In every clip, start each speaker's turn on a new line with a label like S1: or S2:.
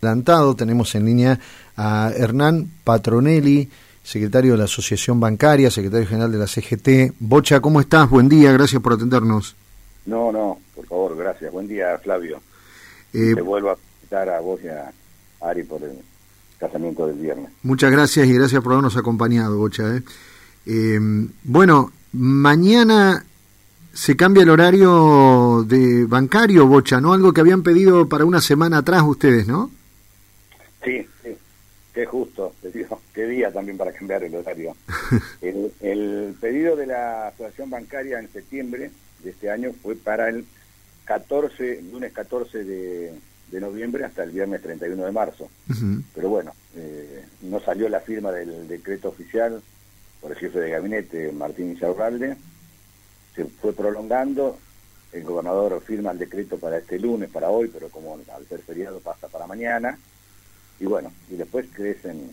S1: adelantado. Tenemos en línea a Hernán Patronelli, secretario de la Asociación Bancaria, secretario general de la CGT. Bocha, ¿cómo estás? Buen día, gracias por atendernos.
S2: No, por favor, gracias. Buen día, Flavio. Te vuelvo a felicitar a vos y a Ari por el casamiento del viernes.
S1: Muchas gracias y gracias por habernos acompañado, Bocha. Bueno, mañana se cambia el horario de bancario, Bocha, ¿no? Algo que habían pedido para una semana atrás ustedes, ¿no?
S2: Sí, qué justo, te digo, qué día también para cambiar el horario. El pedido de la Asociación Bancaria en septiembre de este año fue para el lunes 14 de noviembre hasta el viernes 31 de marzo. Uh-huh. Pero bueno, no salió la firma del decreto oficial por el jefe de gabinete, Martín Insaurralde. Se fue prolongando, el gobernador firma el decreto para este lunes, para hoy, pero como al ser feriado pasa para mañana. Y bueno, y después crecen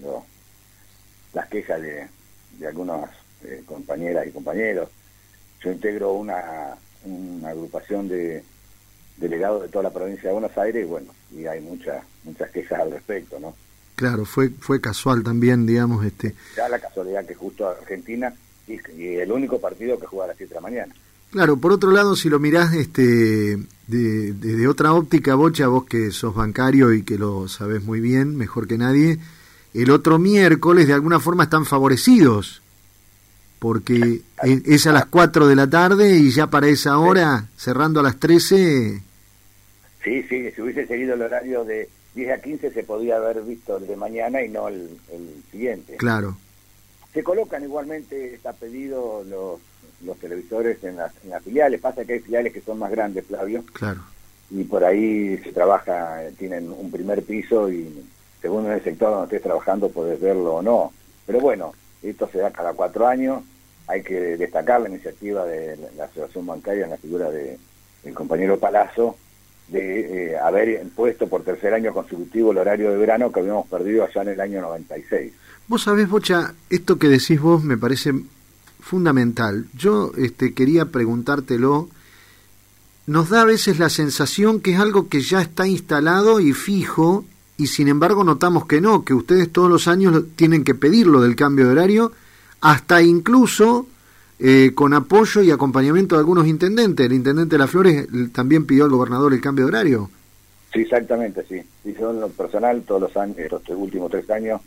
S2: las quejas de algunas compañeras y compañeros. Yo integro una agrupación de delegados de toda la provincia de Buenos Aires y bueno, y hay muchas quejas al respecto, ¿no?
S1: Claro, fue casual también, digamos.
S2: Ya la casualidad que justo Argentina y el único partido que juega a las 7 de la mañana.
S1: Claro, por otro lado, si lo mirás desde otra óptica, Bocha, vos que sos bancario y que lo sabés muy bien, mejor que nadie, el otro miércoles de alguna forma están favorecidos, porque es a las 4 de la tarde y ya para esa hora, cerrando a las 13...
S2: Sí, si hubiese seguido el horario de 10 a 15 se podía haber visto el de mañana y no el siguiente.
S1: Claro.
S2: Se colocan igualmente, está pedido los televisores en las filiales. Pasa que hay filiales que son más grandes, Flavio.
S1: Claro.
S2: Y por ahí se trabaja, tienen un primer piso y según el sector donde estés trabajando podés verlo o no. Pero bueno, esto se da cada 4 años. Hay que destacar la iniciativa de la Asociación Bancaria en la figura del compañero Palazzo de haber impuesto por tercer año consecutivo el horario de verano que habíamos perdido allá en el año 96.
S1: Vos sabés, Bocha, esto que decís vos me parece fundamental. Yo quería preguntártelo. Nos da a veces la sensación que es algo que ya está instalado y fijo, y sin embargo notamos que no, que ustedes todos los años tienen que pedirlo del cambio de horario, hasta incluso con apoyo y acompañamiento de algunos intendentes. El intendente de Las Flores también pidió al gobernador el cambio de horario.
S2: Sí, exactamente, sí. Y yo en lo personal, todos los años, estos últimos 3 años,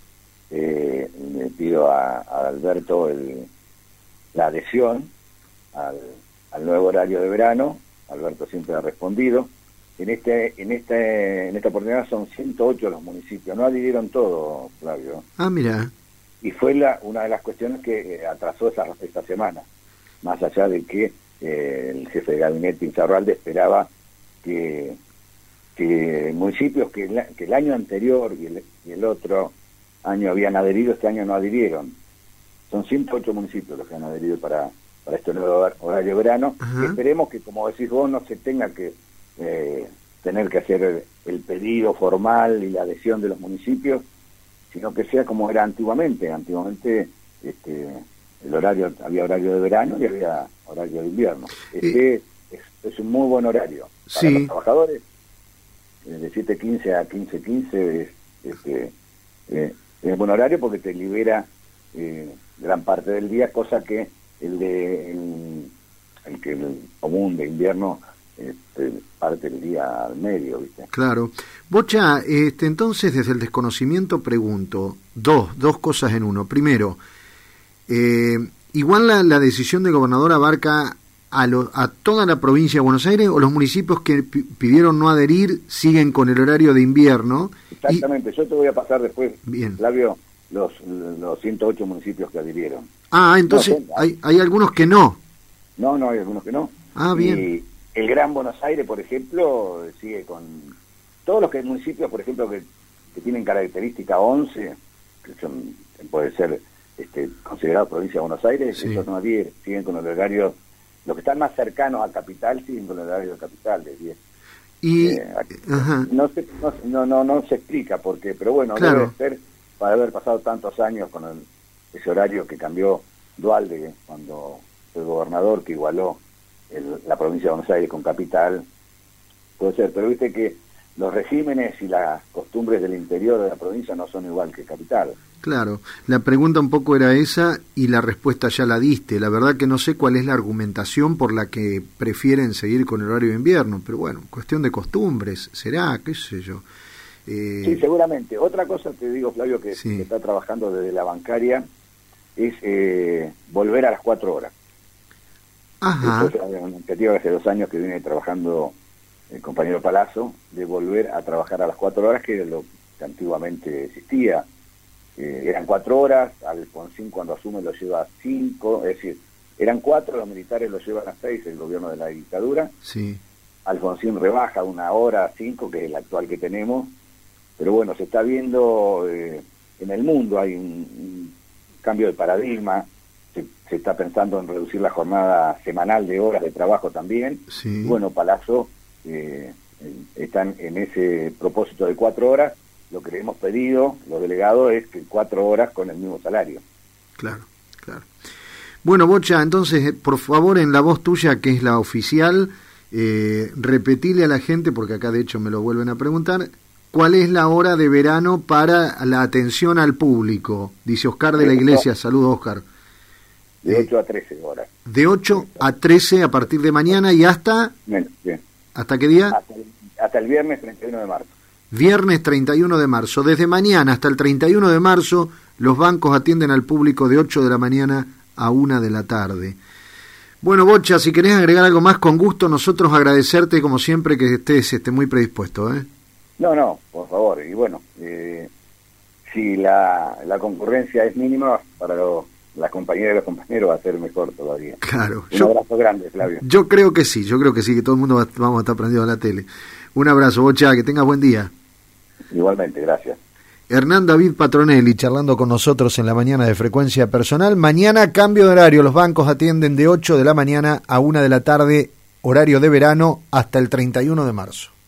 S2: le pido a Alberto la adhesión al nuevo horario de verano. Alberto siempre ha respondido. En esta oportunidad son 108 los municipios, no adhirieron todo, Flavio.
S1: Ah, mira.
S2: Y fue una de las cuestiones que atrasó esta semana, más allá de que el jefe de gabinete Insaurralde esperaba que municipios que el año anterior y el otro año habían adherido, este año no adhirieron. Son 108 municipios los que han adherido para este nuevo horario de verano. Uh-huh. Esperemos que, como decís vos, no se tenga que tener que hacer el pedido formal y la adhesión de los municipios, sino que sea como era antiguamente. Antiguamente había horario de verano y había horario de invierno. Es un muy buen horario. Para los trabajadores, de 7:15 a 15:15 es buen horario porque te libera gran parte del día, cosa que el común de invierno parte del día al medio, ¿viste?
S1: Claro. Bocha, entonces desde el desconocimiento pregunto dos cosas en uno. Primero, igual la decisión del gobernador abarca a toda la provincia de Buenos Aires, o los municipios que pidieron no adherir siguen con el horario de invierno.
S2: Exactamente, yo te voy a pasar después,
S1: bien,
S2: Flavio, los 108 municipios que adhirieron.
S1: Ah, entonces hay algunos que no.
S2: No, hay algunos que no.
S1: Ah, bien.
S2: Y el Gran Buenos Aires, por ejemplo, sigue con todos los municipios, por ejemplo, que tienen característica 11, que puede ser considerados provincia de Buenos Aires, sí. Esos no adhieren, siguen con el horario. Los que están más cercanos a Capital siguen con el horario de Capital de 10.
S1: Y
S2: no se explica por qué, pero bueno,
S1: claro,
S2: debe ser para haber pasado tantos años con ese horario que cambió Duhalde cuando fue gobernador, que igualó la provincia de Buenos Aires con Capital. Puede ser, pero viste que los regímenes y las costumbres del interior de la provincia no son igual que capital.
S1: Claro, la pregunta un poco era esa y la respuesta ya la diste. La verdad que no sé cuál es la argumentación por la que prefieren seguir con el horario de invierno, pero bueno, cuestión de costumbres, será, qué sé yo.
S2: Sí, seguramente. Otra cosa te digo, Flavio, que
S1: sí.
S2: está trabajando desde la bancaria es volver a las 4 horas.
S1: Ajá.
S2: Esto es una iniciativa que hace 2 años que viene trabajando el compañero Palazzo, de volver a trabajar a las 4 horas, que era lo que antiguamente existía. Eran 4 horas, Alfonsín cuando asume lo lleva a 5, es decir, eran 4, los militares lo llevan a 6, el gobierno de la dictadura.
S1: Sí.
S2: Alfonsín rebaja 1 hora a 5, que es el actual que tenemos, pero bueno, se está viendo en el mundo, hay un cambio de paradigma, se está pensando en reducir la jornada semanal de horas de trabajo también.
S1: Sí.
S2: Bueno, Palazzo están en ese propósito de 4 horas. Lo que le hemos pedido, los delegados, es que 4 horas con el mismo salario.
S1: Claro, claro. Bueno, Bocha, entonces, por favor, en la voz tuya, que es la oficial, repetile a la gente, porque acá de hecho me lo vuelven a preguntar, ¿cuál es la hora de verano para la atención al público? Dice Oscar de la Iglesia. Saludos, Oscar.
S2: De 8 a 13 horas.
S1: De 8 a 13 a partir de mañana y hasta...
S2: Bien.
S1: ¿Hasta qué día?
S2: Hasta el viernes 31 de marzo.
S1: Viernes 31 de marzo. Desde mañana hasta el 31 de marzo, los bancos atienden al público de 8 de la mañana a 1 de la tarde. Bueno, Bocha, si querés agregar algo más, con gusto, nosotros agradecerte como siempre que estés muy predispuesto, ¿eh?
S2: No, por favor. Y bueno, si la concurrencia es mínima, para las compañeras y los compañeros va a ser mejor todavía.
S1: Claro.
S2: Un abrazo grande, Flavio.
S1: Yo creo que sí, que todo el mundo vamos a estar prendidos a la tele. Un abrazo, Bocha, que tengas buen día.
S2: Igualmente, gracias.
S1: Hernán David Patronelli charlando con nosotros en la mañana de Frecuencia Personal. Mañana cambio de horario, los bancos atienden de 8 de la mañana a 1 de la tarde, horario de verano, hasta el 31 de marzo.